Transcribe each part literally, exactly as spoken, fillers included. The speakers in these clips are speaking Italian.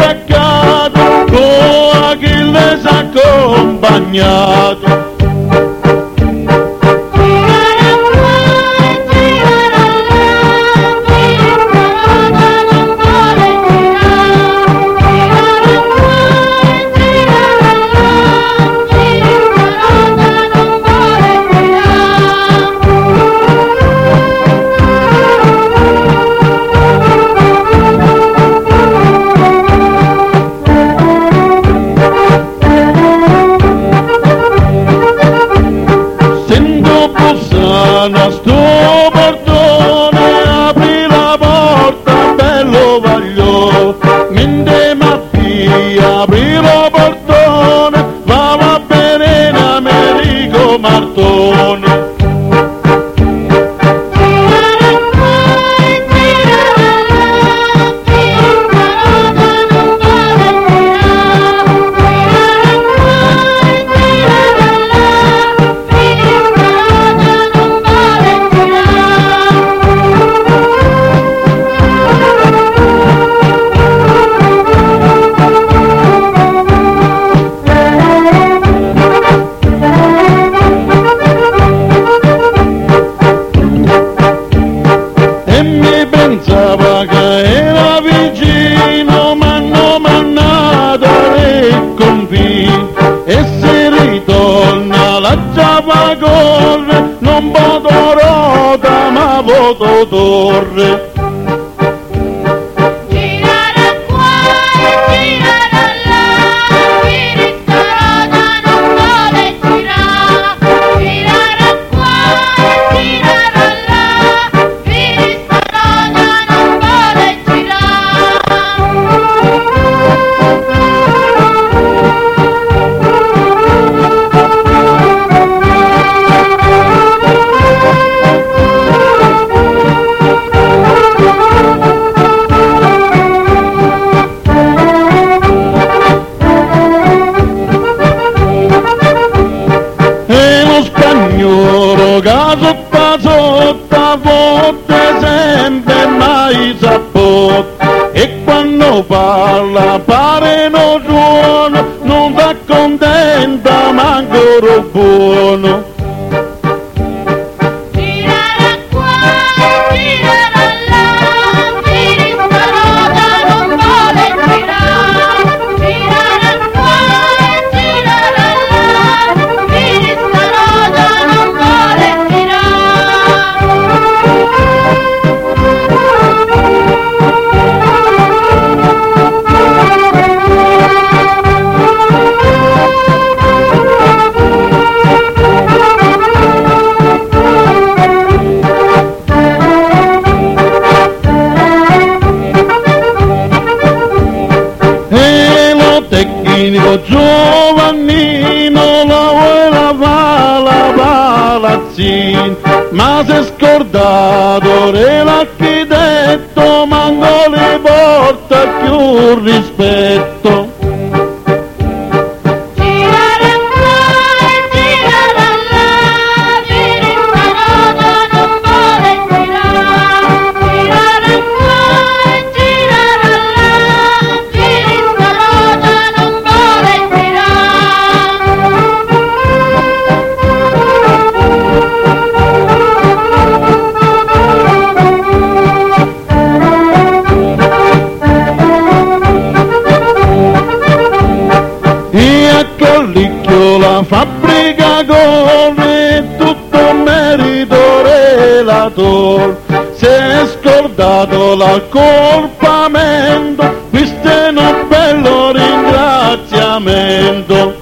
peccato, con Achille s'ha accompagnato. Sto portone, apri la porta, bello vaglio, mente Mattia, apri lo portone, va va bene in Americo Martone. Pensava che era vicino, ma non mannato ai confini, e se ritorna la giava corre, non voto rota ma voto torre. Sopra sotto fotte sempre mai s'appotta, e quando parla pare non suona, non s'accontenta ma ancora buono. Tecnico Giovannino la vuole fa la palazzina, ma si è scordato dell'architetto, manco le porta più rispetto. La fabbrica corre, tutto merito relatore, si è scordato l'accorpamento, questo è un bello ringraziamento.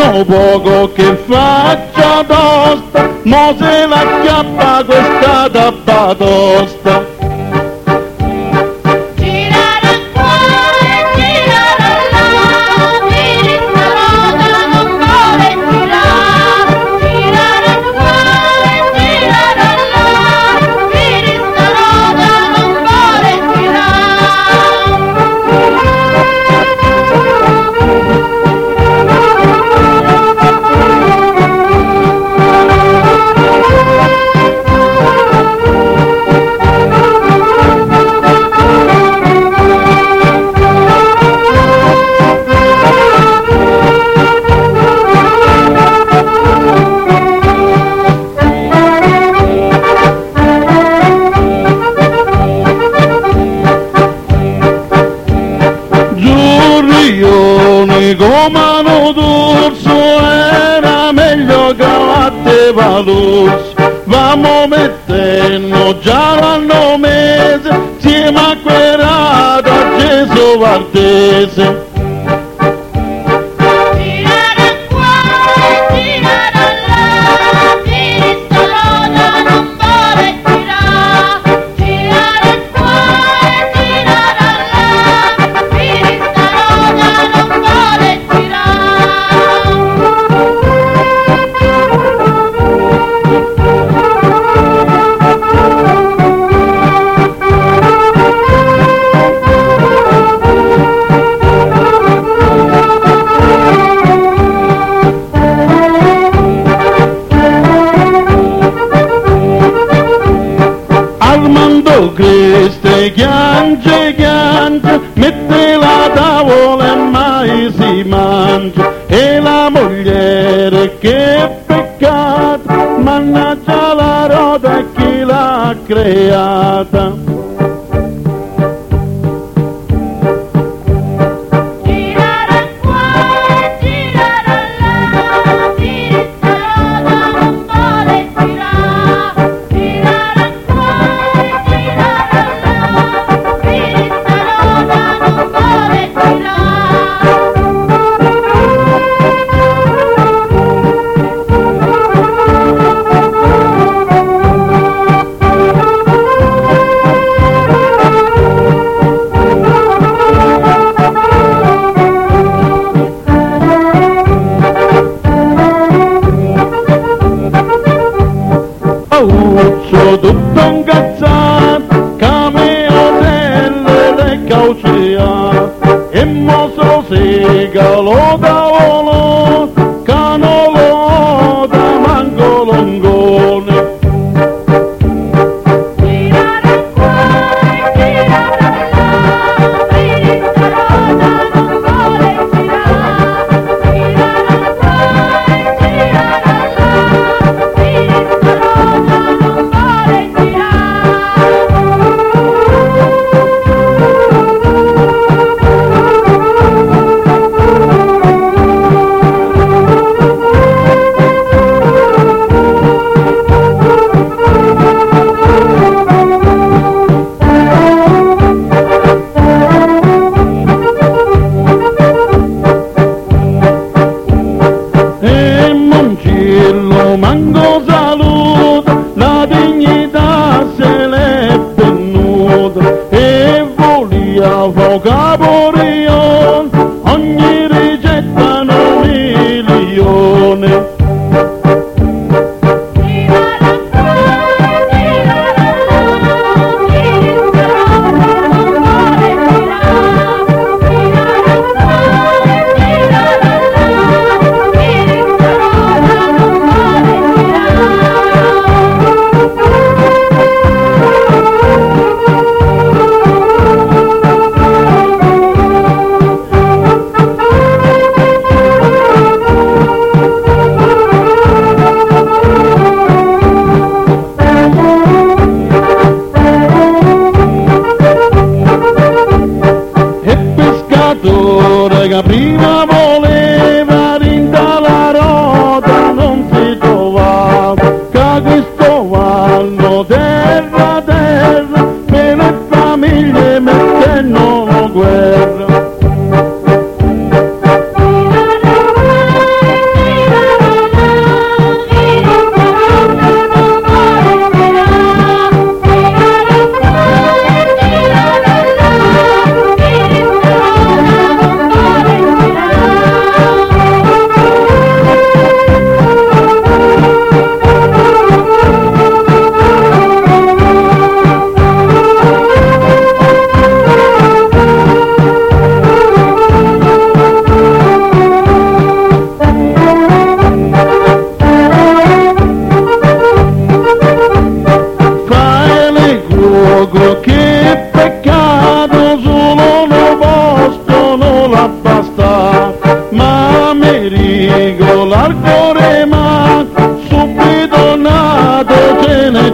meno poco che faccia tosta, mo se la chiappa questa tappa tosta. Comano d'orso era meglio che latte valus, vamo mettendo già l'anno mese, insieme a quella da Gesù Vardese. Cristo chiange chiange, mette la tavola e mai si mangia, e la moglie che peccato, mannaggia la roda e chi l'ha creata. Uccio tutto incazzato, cameo delle le caucea, e mosso sega lo tavolo, canolo da manco longone. Manco saluta, la dignità se l'è venuta e volia fo caporion, ogni ricetta un milione.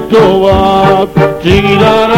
trovato, gira